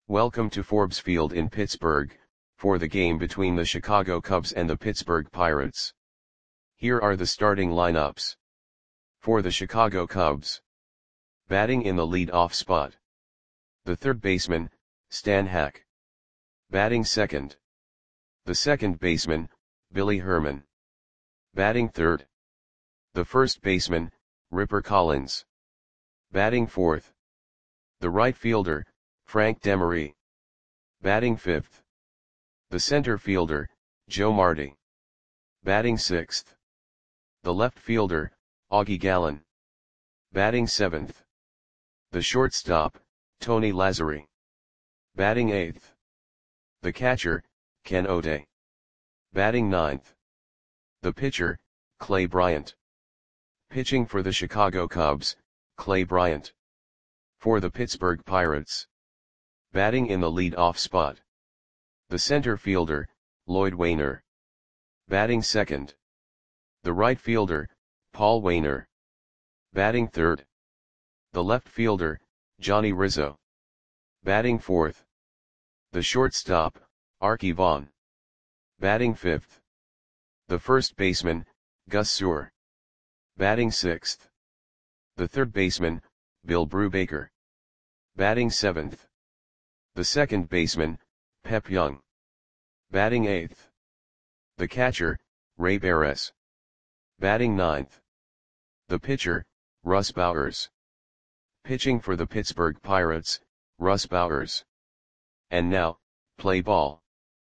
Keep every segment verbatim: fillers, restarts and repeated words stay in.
Welcome to Forbes Field in Pittsburgh, for the game between the Chicago Cubs and the Pittsburgh Pirates. Here are the starting lineups. For the Chicago Cubs. Batting in the lead-off spot. The third baseman, Stan Hack. Batting second. The second baseman, Billy Herman. Batting third. The first baseman, Ripper Collins. Batting fourth. The right fielder, Frank Demery. Batting fifth. The center fielder, Joe Marti. Batting sixth. The left fielder, Augie Gallen. Batting seventh. The shortstop, Tony Lazzeri. Batting eighth. The catcher, Ken O'Day. Batting ninth. The pitcher, Clay Bryant. Pitching for the Chicago Cubs, Clay Bryant. For the Pittsburgh Pirates. Batting in the lead-off spot. The center fielder, Lloyd Wainer. Batting second. The right fielder, Paul Wainer. Batting third. The left fielder, Johnny Rizzo. Batting fourth. The shortstop, Arky Vaughan. Batting fifth. The first baseman, Gus Sewell. Batting sixth. The third baseman, Bill Brubaker. Batting seventh. The second baseman, Pep Young. Batting eighth. The catcher, Ray Barres. Batting ninth. The pitcher, Russ Bowers. Pitching for the Pittsburgh Pirates, Russ Bowers. And now, play ball.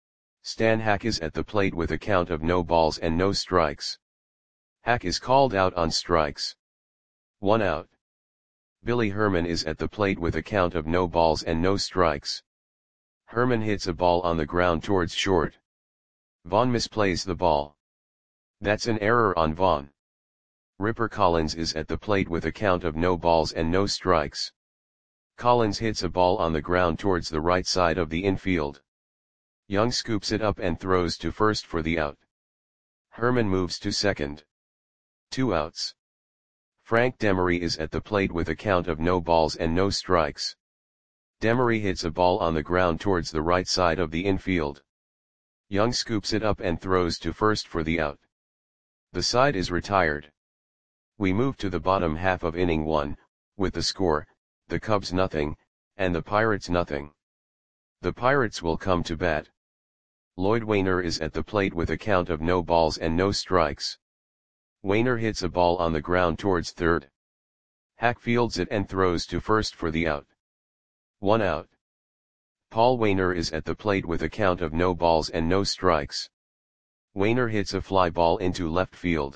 Stan Hack is at the plate with a count of no balls and no strikes. Hack is called out on strikes. One out. Billy Herman is at the plate with a count of no balls and no strikes. Herman hits a ball on the ground towards short. Vaughan misplays the ball. That's an error on Vaughan. Ripper Collins is at the plate with a count of no balls and no strikes. Collins hits a ball on the ground towards the right side of the infield. Young scoops it up and throws to first for the out. Herman moves to second. Two outs. Frank Demery is at the plate with a count of no balls and no strikes. Demery hits a ball on the ground towards the right side of the infield. Young scoops it up and throws to first for the out. The side is retired. We move to the bottom half of inning one, with the score, the Cubs nothing, and the Pirates nothing. The Pirates will come to bat. Lloyd Wainer is at the plate with a count of no balls and no strikes. Wainer hits a ball on the ground towards third. Hack fields it and throws to first for the out. One out. Paul Wainer is at the plate with a count of no balls and no strikes. Wainer hits a fly ball into left field.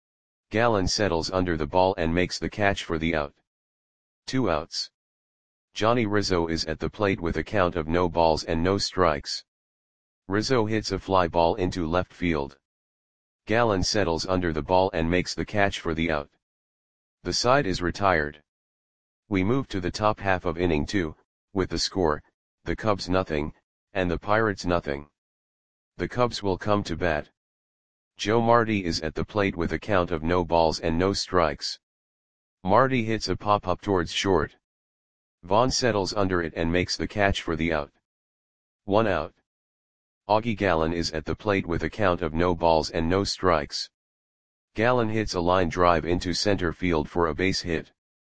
Gallen settles under the ball and makes the catch for the out. Two outs. Johnny Rizzo is at the plate with a count of no balls and no strikes. Rizzo hits a fly ball into left field. Gallen settles under the ball and makes the catch for the out. The side is retired. We move to the top half of inning two, with the score, the Cubs nothing, and the Pirates nothing. The Cubs will come to bat. Joe Marti is at the plate with a count of no balls and no strikes. Marti hits a pop-up towards short. Vaughan settles under it and makes the catch for the out. One out. Augie Gallen is at the plate with a count of no balls and no strikes. Gallen hits a line drive into center field for a base hit.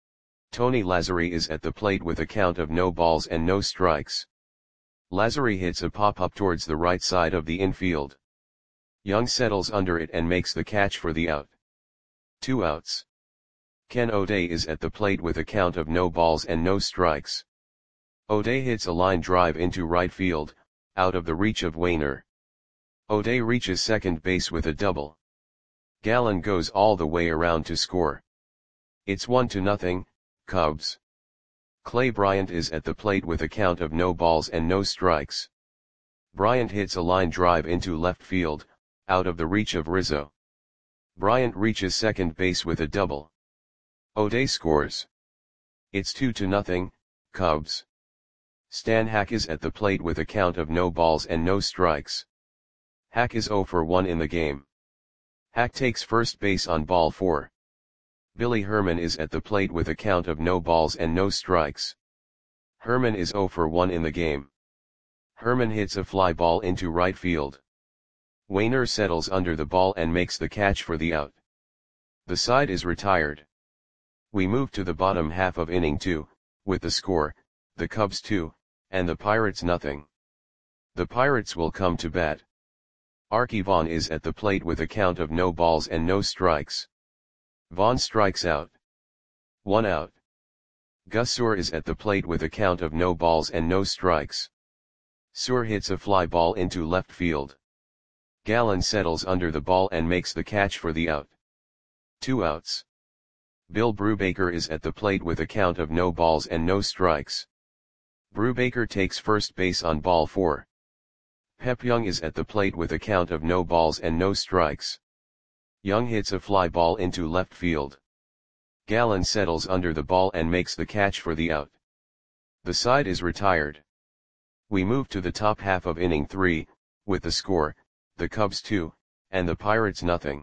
Tony Lazzeri is at the plate with a count of no balls and no strikes. Lazzeri hits a pop-up towards the right side of the infield. Young settles under it and makes the catch for the out. Two outs. Ken O'Day is at the plate with a count of no balls and no strikes. O'Day hits a line drive into right field, out of the reach of Wainer. O'Day reaches second base with a double. Gallen goes all the way around to score. It's one to nothing, Cubs. Clay Bryant is at the plate with a count of no balls and no strikes. Bryant hits a line drive into left field, out of the reach of Rizzo. Bryant reaches second base with a double. O'Day scores. It's two to nothing, Cubs. Stan Hack is at the plate with a count of no balls and no strikes. Hack is zero for one in the game. Hack takes first base on ball four. Billy Herman is at the plate with a count of no balls and no strikes. Herman is zero for one in the game. Herman hits a fly ball into right field. Wainer settles under the ball and makes the catch for the out. The side is retired. We move to the bottom half of inning two, with the score, the Cubs two, and the Pirates nothing. The Pirates will come to bat. Arky Vaughan is at the plate with a count of no balls and no strikes. Vaughan strikes out. One out. Gus Suhr is at the plate with a count of no balls and no strikes. Suhr hits a fly ball into left field. Gallen settles under the ball and makes the catch for the out. Two outs. Bill Brubaker is at the plate with a count of no balls and no strikes. Brubaker takes first base on ball four. Pep Young is at the plate with a count of no balls and no strikes. Young hits a fly ball into left field. Gallen settles under the ball and makes the catch for the out. The side is retired. We move to the top half of inning three, with the score, the Cubs two, and the Pirates nothing.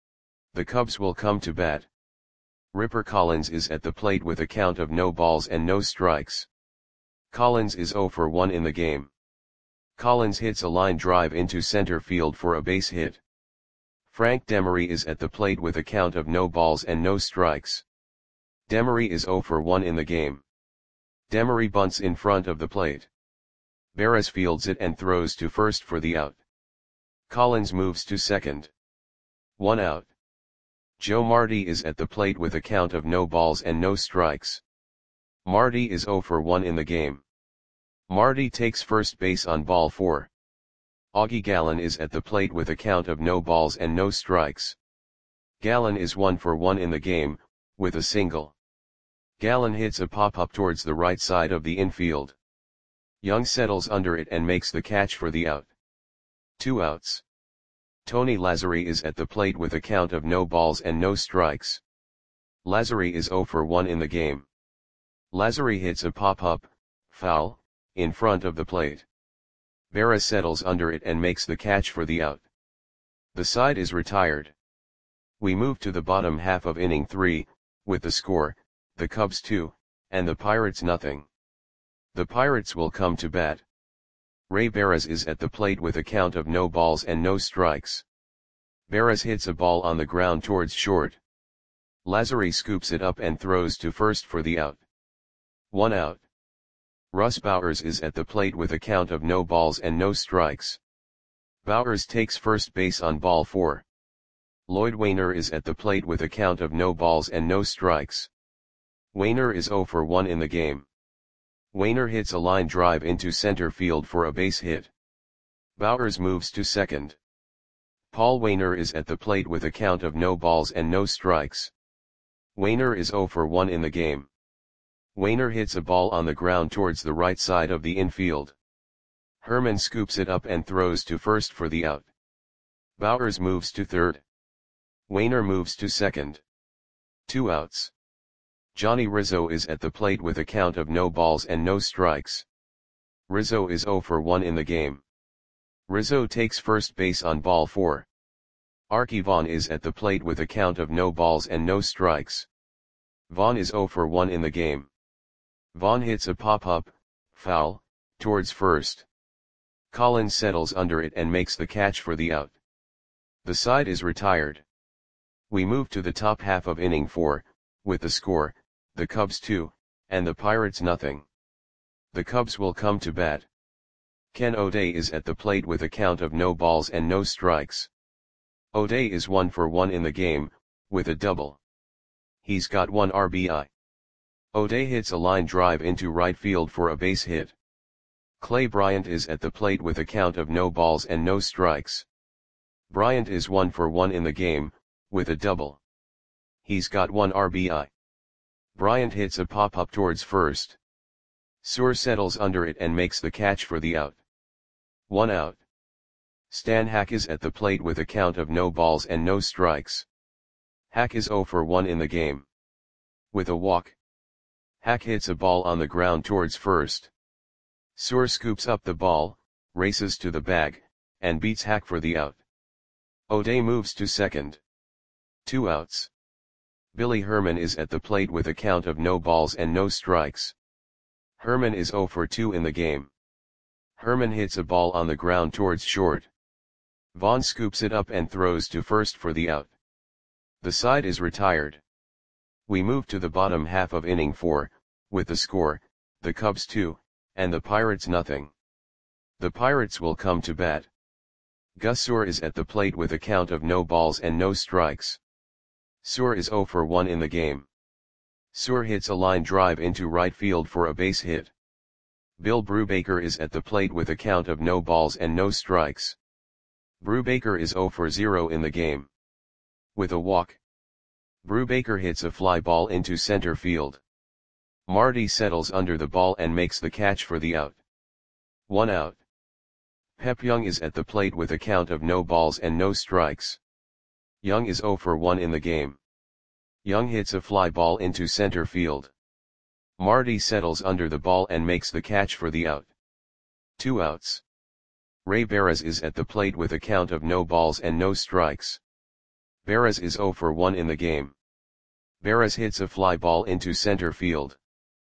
The Cubs will come to bat. Ripper Collins is at the plate with a count of no balls and no strikes. Collins is zero for one in the game. Collins hits a line drive into center field for a base hit. Frank Demery is at the plate with a count of no balls and no strikes. Demery is zero for one in the game. Demery bunts in front of the plate. Barras fields it and throws to first for the out. Collins moves to second. One out. Joe Marti is at the plate with a count of no balls and no strikes. Marti is zero for one in the game. Marti takes first base on ball four. Augie Gallen is at the plate with a count of no balls and no strikes. Gallen is one for one in the game, with a single. Gallen hits a pop-up towards the right side of the infield. Young settles under it and makes the catch for the out. Two outs. Tony Lazzeri is at the plate with a count of no balls and no strikes. Lazzeri is zero for one in the game. Lazzeri hits a pop-up, foul, in front of the plate. Barras settles under it and makes the catch for the out. The side is retired. We move to the bottom half of inning three, with the score, the Cubs two, and the Pirates nothing. The Pirates will come to bat. Ray Barras is at the plate with a count of no balls and no strikes. Barras hits a ball on the ground towards short. Lazzeri scoops it up and throws to first for the out. One out. Russ Bowers is at the plate with a count of no balls and no strikes. Bowers takes first base on ball four. Lloyd Wainer is at the plate with a count of no balls and no strikes. Wainer is zero for one in the game. Wainer hits a line drive into center field for a base hit. Bowers moves to second. Paul Wainer is at the plate with a count of no balls and no strikes. Wainer is zero for one in the game. Wainer hits a ball on the ground towards the right side of the infield. Herman scoops it up and throws to first for the out. Bowers moves to third. Wainer moves to second. Two outs. Johnny Rizzo is at the plate with a count of no balls and no strikes. Rizzo is zero for one in the game. Rizzo takes first base on ball four. Arky Vaughan is at the plate with a count of no balls and no strikes. Vaughan is zero for one in the game. Vaughan hits a pop-up, foul, towards first. Collins settles under it and makes the catch for the out. The side is retired. We move to the top half of inning four, with the score, the Cubs two, and the Pirates nothing. The Cubs will come to bat. Ken O'Day is at the plate with a count of no balls and no strikes. O'Day is one for one in the game, with a double. He's got one R B I. O'Day hits a line drive into right field for a base hit. Clay Bryant is at the plate with a count of no balls and no strikes. Bryant is one for one in the game, with a double. He's got one R B I. Bryant hits a pop-up towards first. Suhr settles under it and makes the catch for the out. One out. Stan Hack is at the plate with a count of no balls and no strikes. Hack is zero for one in the game. With a walk. Hack hits a ball on the ground towards first. Suhr scoops up the ball, races to the bag, and beats Hack for the out. O'Day moves to second. Two outs. Billy Herman is at the plate with a count of no balls and no strikes. Herman is zero for two in the game. Herman hits a ball on the ground towards short. Vaughn scoops it up and throws to first for the out. The side is retired. We move to the bottom half of inning four, with the score, the Cubs two, and the Pirates nothing. The Pirates will come to bat. Gus Suhr is at the plate with a count of no balls and no strikes. Suhr is zero for one in the game. Suhr hits a line drive into right field for a base hit. Bill Brubaker is at the plate with a count of no balls and no strikes. Brubaker is zero for zero in the game. With a walk, Brubaker hits a fly ball into center field. Marty settles under the ball and makes the catch for the out. One out. Pep Young is at the plate with a count of no balls and no strikes. Young is zero for one in the game. Young hits a fly ball into center field. Marty settles under the ball and makes the catch for the out. Two outs. Ray Barres is at the plate with a count of no balls and no strikes. Barres is zero for one in the game. Barres hits a fly ball into center field.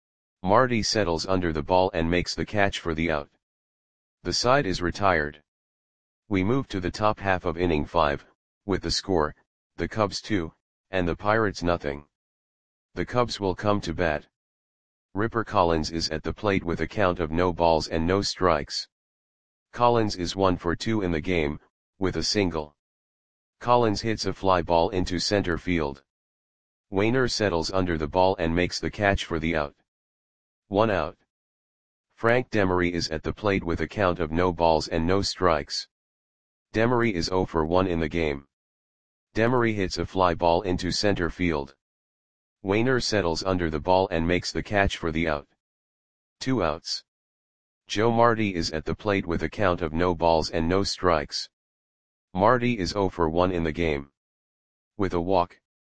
Marty settles under the ball and makes the catch for the out. The side is retired. We move to the top half of inning five, with the score, the Cubs two, and the Pirates nothing. The Cubs will come to bat. Ripper Collins is at the plate with a count of no balls and no strikes. Collins is one for two in the game, with a single. Collins hits a fly ball into center field. Wainer settles under the ball and makes the catch for the out. One out. Frank Demery is at the plate with a count of no balls and no strikes. Demery is zero for one in the game. Demery hits a fly ball into center field. Wainer settles under the ball and makes the catch for the out. Two outs. Joe Marty is at the plate with a count of no balls and no strikes. Marty is zero for one in the game. With a walk,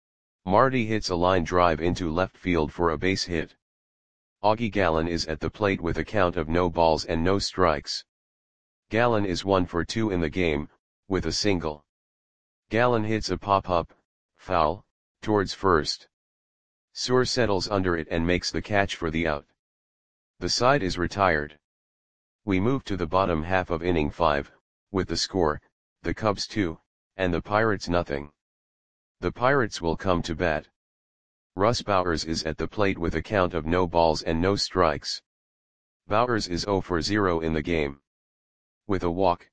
Marty hits a line drive into left field for a base hit. Augie Gallen is at the plate with a count of no balls and no strikes. Gallen is one for two in the game, with a single. Gallen hits a pop-up, foul, towards first. Suhr settles under it and makes the catch for the out. The side is retired. We move to the bottom half of inning five, with the score, the Cubs two, and the Pirates nothing. The Pirates will come to bat. Russ Bowers is at the plate with a count of no balls and no strikes. Bowers is zero for zero in the game. With a walk,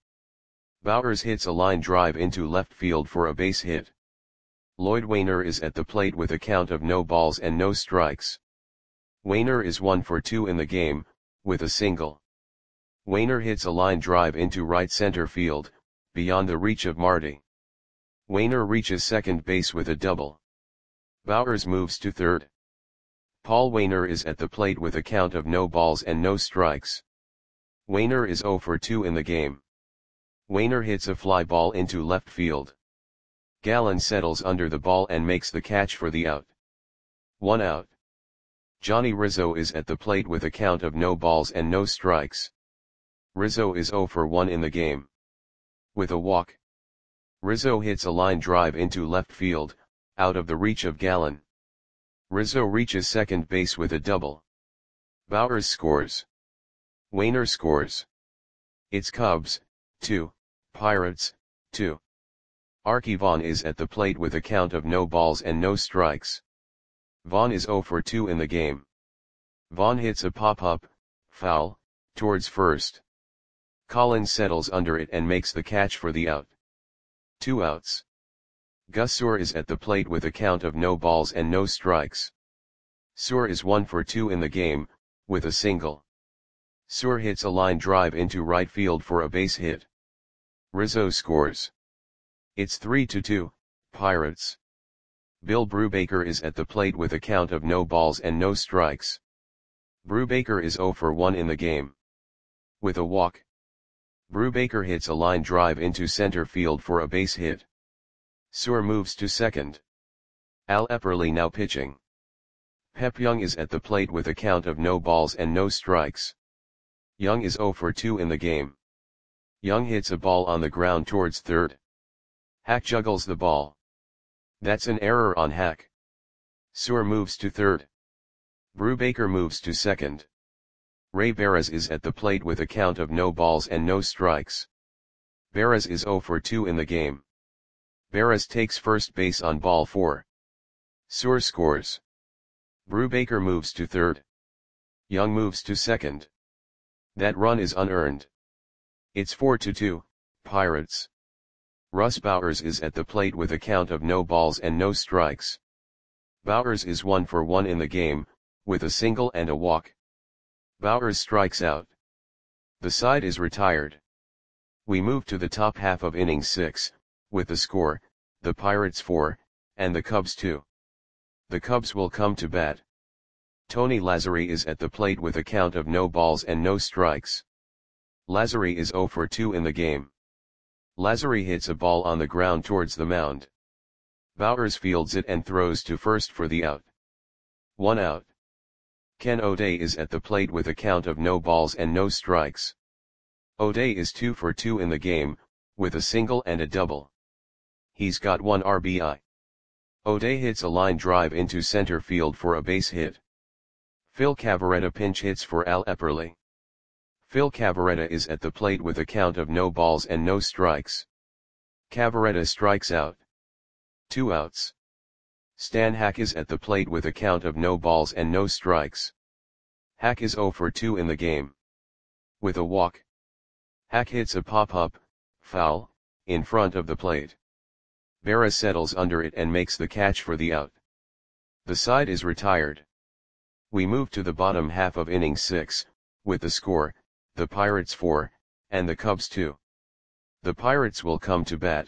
Bowers hits a line drive into left field for a base hit. Lloyd Wainer is at the plate with a count of no balls and no strikes. Wainer is one for two in the game, with a single. Wainer hits a line drive into right center field, beyond the reach of Marty. Wainer reaches second base with a double. Bowers moves to third. Paul Wainer is at the plate with a count of no balls and no strikes. Wainer is zero for two in the game. Wainer hits a fly ball into left field. Gallen settles under the ball and makes the catch for the out. One out. Johnny Rizzo is at the plate with a count of no balls and no strikes. Rizzo is zero for one in the game. With a walk, Rizzo hits a line drive into left field, out of the reach of Gallen. Rizzo reaches second base with a double. Bowers scores. Wainer scores. It's Cubs, two, Pirates, two. Arky Vaughan is at the plate with a count of no balls and no strikes. Vaughan is zero for two in the game. Vaughan hits a pop-up, foul, towards first. Collins settles under it and makes the catch for the out. Two outs. Gus Suhr is at the plate with a count of no balls and no strikes. Suhr is one for two in the game, with a single. Suhr hits a line drive into right field for a base hit. Rizzo scores. It's three to two, Pirates. Bill Brubaker is at the plate with a count of no balls and no strikes. Brubaker is zero for one in the game. With a walk, Brubaker hits a line drive into center field for a base hit. Suhr moves to second. Al Epperly now pitching. Pep Young is at the plate with a count of no balls and no strikes. Young is zero for two in the game. Young hits a ball on the ground towards third. Hack juggles the ball. That's an error on Hack. Suhr moves to third. Brubaker moves to second. Ray Barras is at the plate with a count of no balls and no strikes. Barras is zero for two in the game. Barras takes first base on ball four. Suhr scores. Brubaker moves to third. Young moves to second. That run is unearned. It's four to two, Pirates. Russ Bowers is at the plate with a count of no balls and no strikes. Bowers is one for one in the game, with a single and a walk. Bowers strikes out. The side is retired. We move to the top half of inning six, with the score, the Pirates four, and the Cubs two. The Cubs will come to bat. Tony Lazzeri is at the plate with a count of no balls and no strikes. Lazzeri is zero for two in the game. Lazzeri hits a ball on the ground towards the mound. Bowers fields it and throws to first for the out. One out. Ken O'Day is at the plate with a count of no balls and no strikes. O'Day is two for two in the game, with a single and a double. He's got one R B I. O'Day hits a line drive into center field for a base hit. Phil Cavarretta pinch hits for Al Epperly. Phil Cavarretta is at the plate with a count of no balls and no strikes. Cavarretta strikes out. Two outs. Stan Hack is at the plate with a count of no balls and no strikes. Hack is zero for two in the game. With a walk. Hack hits a pop-up, foul, in front of the plate. Barras settles under it and makes the catch for the out. The side is retired. We move to the bottom half of inning six, with the score, the Pirates four, and the Cubs two. The Pirates will come to bat.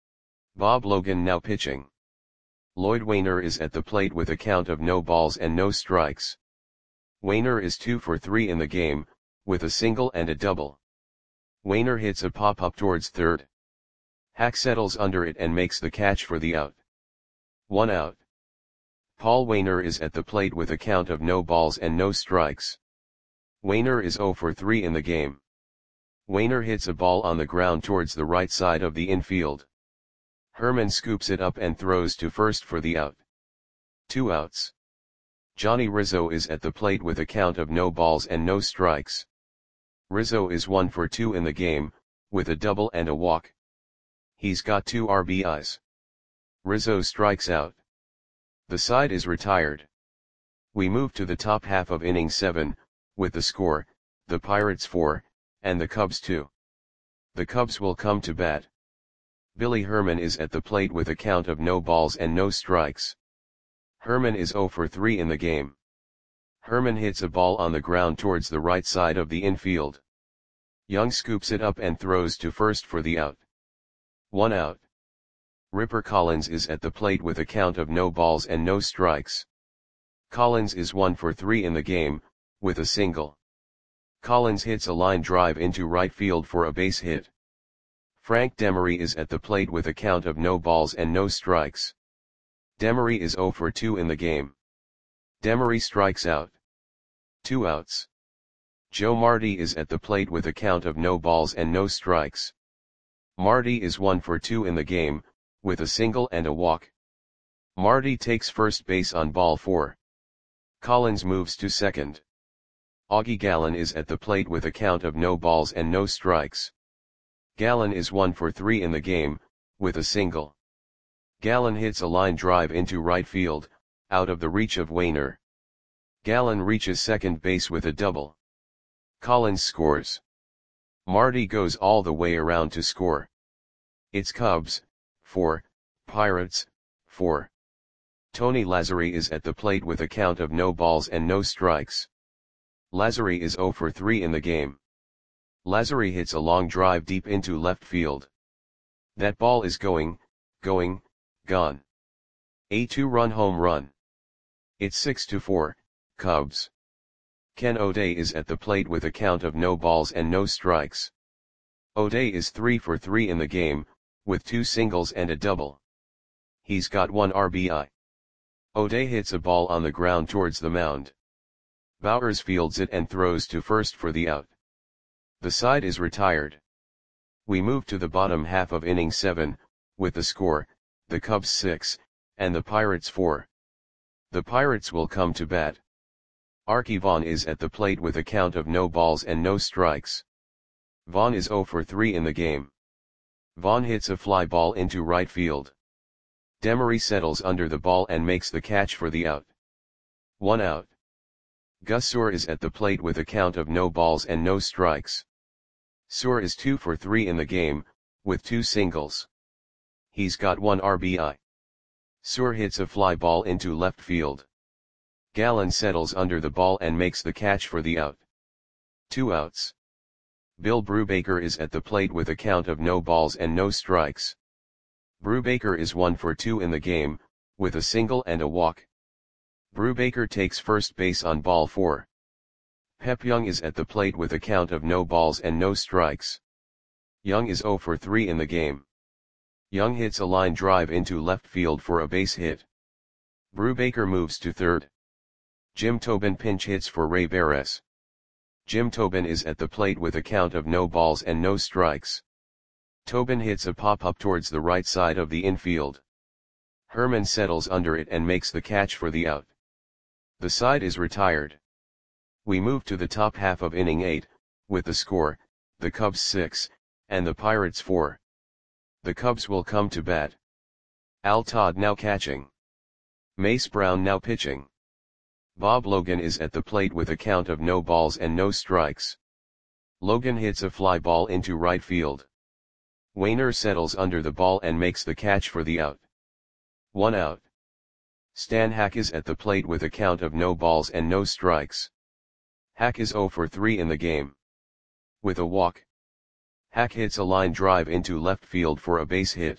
Bob Logan now pitching. Lloyd Wainer is at the plate with a count of no balls and no strikes. Wainer is two for three in the game, with a single and a double. Wainer hits a pop-up towards third. Hack settles under it and makes the catch for the out. One out. Paul Wainer is at the plate with a count of no balls and no strikes. Wainer is zero for three in the game. Wainer hits a ball on the ground towards the right side of the infield. Herman scoops it up and throws to first for the out. Two outs. Johnny Rizzo is at the plate with a count of no balls and no strikes. Rizzo is one for two in the game, with a double and a walk. He's got two R B Is. Rizzo strikes out. The side is retired. We move to the top half of inning seven, with the score, the Pirates four, and the Cubs two. The Cubs will come to bat. Billy Herman is at the plate with a count of no balls and no strikes. Herman is zero for three in the game. Herman hits a ball on the ground towards the right side of the infield. Young scoops it up and throws to first for the out. One out. Ripper Collins is at the plate with a count of no balls and no strikes. Collins is one for three in the game, with a single. Collins hits a line drive into right field for a base hit. Frank Demery is at the plate with a count of no balls and no strikes. Demery is zero for two in the game. Demery strikes out. Two outs. Joe Marty is at the plate with a count of no balls and no strikes. Marty is one for two in the game, with a single and a walk. Marty takes first base on ball four. Collins moves to second. Augie Gallen is at the plate with a count of no balls and no strikes. Gallen is one for three in the game, with a single. Gallen hits a line drive into right field, out of the reach of Wainer. Gallen reaches second base with a double. Collins scores. Marty goes all the way around to score. It's Cubs, four, Pirates, four. Tony Lazzeri is at the plate with a count of no balls and no strikes. Lazzeri is zero for three in the game. Lazzeri hits a long drive deep into left field. That ball is going, going, gone. A two-run home run. It's six to four, Cubs. Ken O'Day is at the plate with a count of no balls and no strikes. O'Day is three for three in the game, with two singles and a double. He's got one R B I. O'Day hits a ball on the ground towards the mound. Bowers fields it and throws to first for the out. The side is retired. We move to the bottom half of inning seven, with the score, the Cubs six, and the Pirates four. The Pirates will come to bat. Arky Vaughan is at the plate with a count of no balls and no strikes. Vaughan is zero for three in the game. Vaughan hits a fly ball into right field. Demery settles under the ball and makes the catch for the out. One out. Gus Soor is at the plate with a count of no balls and no strikes. Soor is two for three in the game, with two singles. He's got one R B I. Soor hits a fly ball into left field. Gallen settles under the ball and makes the catch for the out. Two outs. Bill Brubaker is at the plate with a count of no balls and no strikes. Brubaker is one for two in the game, with a single and a walk. Brubaker takes first base on ball four. Pep Young is at the plate with a count of no balls and no strikes. Young is zero for three in the game. Young hits a line drive into left field for a base hit. Brubaker moves to third. Jim Tobin pinch hits for Ray Barres. Jim Tobin is at the plate with a count of no balls and no strikes. Tobin hits a pop-up towards the right side of the infield. Herman settles under it and makes the catch for the out. The side is retired. We move to the top half of inning eight, with the score, the Cubs six, and the Pirates four. The Cubs will come to bat. Al Todd now catching. Mace Brown now pitching. Bob Logan is at the plate with a count of no balls and no strikes. Logan hits a fly ball into right field. Wainer settles under the ball and makes the catch for the out. One out. Stan Hack is at the plate with a count of no balls and no strikes. Hack is zero for three in the game. With a walk. Hack hits a line drive into left field for a base hit.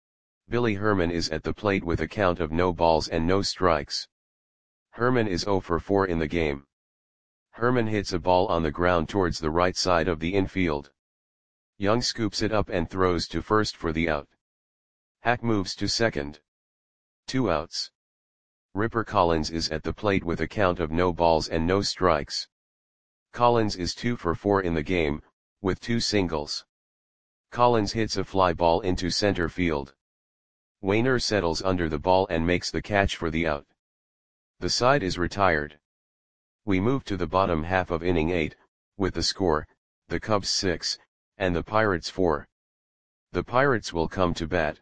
Billy Herman is at the plate with a count of no balls and no strikes. Herman is zero for four in the game. Herman hits a ball on the ground towards the right side of the infield. Young scoops it up and throws to first for the out. Hack moves to second. Two outs. Ripper Collins is at the plate with a count of no balls and no strikes. Collins is two for four in the game, with two singles. Collins hits a fly ball into center field. Wainer settles under the ball and makes the catch for the out. The side is retired. We move to the bottom half of inning eight, with the score, the Cubs six, and the Pirates four. The Pirates will come to bat.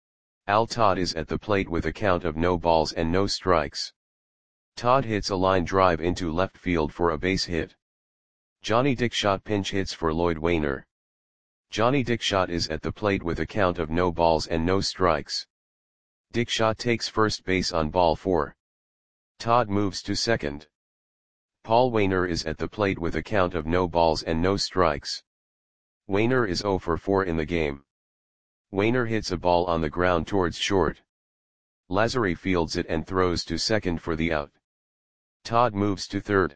Al Todd is at the plate with a count of no balls and no strikes. Todd hits a line drive into left field for a base hit. Johnny Dickshot pinch hits for Lloyd Wainer. Johnny Dickshot is at the plate with a count of no balls and no strikes. Dickshot takes first base on ball four. Todd moves to second. Paul Wainer is at the plate with a count of no balls and no strikes. Wainer is zero for four in the game. Wainer hits a ball on the ground towards short. Lazzari fields it and throws to second for the out. Todd moves to third.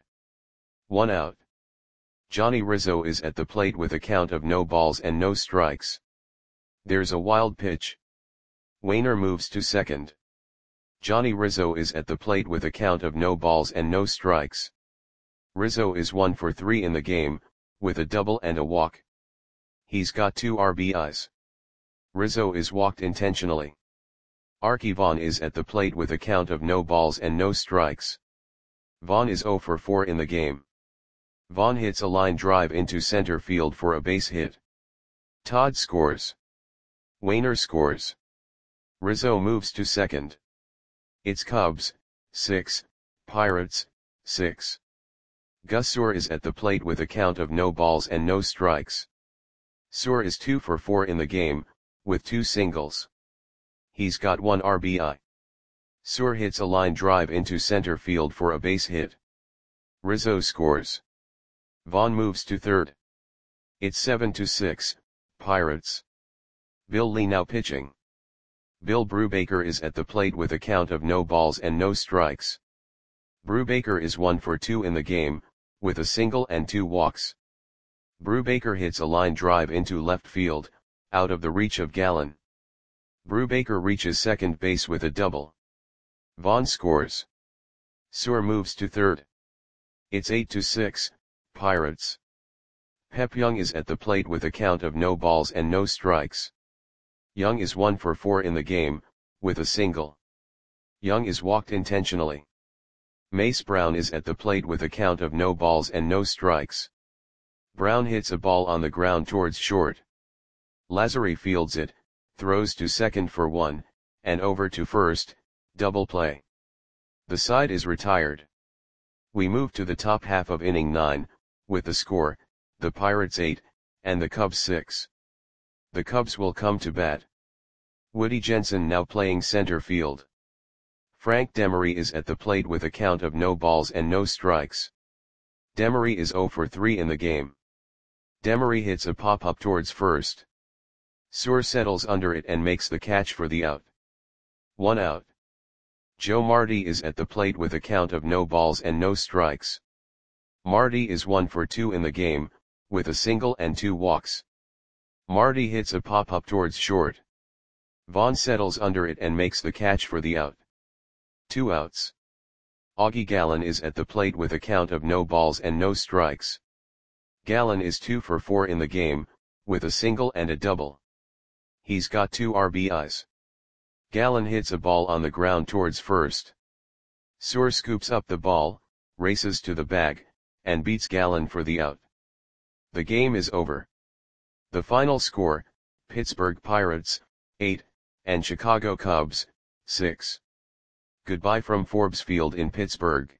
One out. Johnny Rizzo is at the plate with a count of no balls and no strikes. There's a wild pitch. Wainer moves to second. Johnny Rizzo is at the plate with a count of no balls and no strikes. Rizzo is one for three in the game, with a double and a walk. He's got two R B Is. Rizzo is walked intentionally. Arky Vaughan is at the plate with a count of no balls and no strikes. Vaughan is zero for four in the game. Vaughan hits a line drive into center field for a base hit. Todd scores. Wainer scores. Rizzo moves to second. It's Cubs, six, Pirates, six. Gus Soor is at the plate with a count of no balls and no strikes. Soor is two for four in the game, with two singles. He's got one R B I. Soor hits a line drive into center field for a base hit. Rizzo scores. Vaughan moves to third. It's seven to six, Pirates. Bill Lee now pitching. Bill Brubaker is at the plate with a count of no balls and no strikes. Brubaker is one for two in the game, with a single and two walks. Brubaker hits a line drive into left field, out of the reach of Gallen. Brubaker reaches second base with a double. Vaughan scores. Soor moves to third. It's eight to six, Pirates. Pep Young is at the plate with a count of no balls and no strikes. Young is one for four in the game, with a single. Young is walked intentionally. Mace Brown is at the plate with a count of no balls and no strikes. Brown hits a ball on the ground towards short. Lazary fields it, throws to second for one, and over to first, double play. The side is retired. We move to the top half of inning nine, with the score, the Pirates eight, and the Cubs six. The Cubs will come to bat. Woody Jensen now playing center field. Frank Demery is at the plate with a count of no balls and no strikes. Demery is zero for three in the game. Demery hits a pop-up towards first. Suhr settles under it and makes the catch for the out. One out. Joe Marti is at the plate with a count of no balls and no strikes. Marti is one for two in the game, with a single and two walks. Marti hits a pop-up towards short. Vaughn settles under it and makes the catch for the out. Two outs. Augie Gallen is at the plate with a count of no balls and no strikes. Gallen is two for four in the game, with a single and a double. He's got two R B Is. Gallen hits a ball on the ground towards first. Suhr scoops up the ball, races to the bag, and beats Gallen for the out. The game is over. The final score, Pittsburgh Pirates, eight, and Chicago Cubs, six. Goodbye from Forbes Field in Pittsburgh.